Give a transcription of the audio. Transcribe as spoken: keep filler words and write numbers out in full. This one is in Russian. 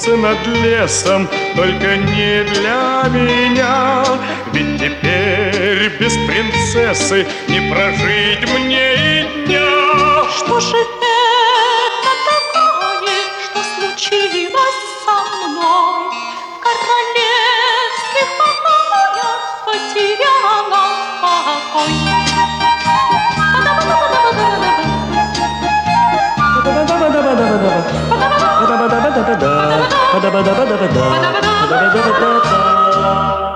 птицы над лесом, только не для меня. Ведь теперь без принцессы не прожить мне и дня. Что же это такое, что случилось со мной? В королевских покоях потеряла покой. Ba-da-ba-da-ba-da-ba-da.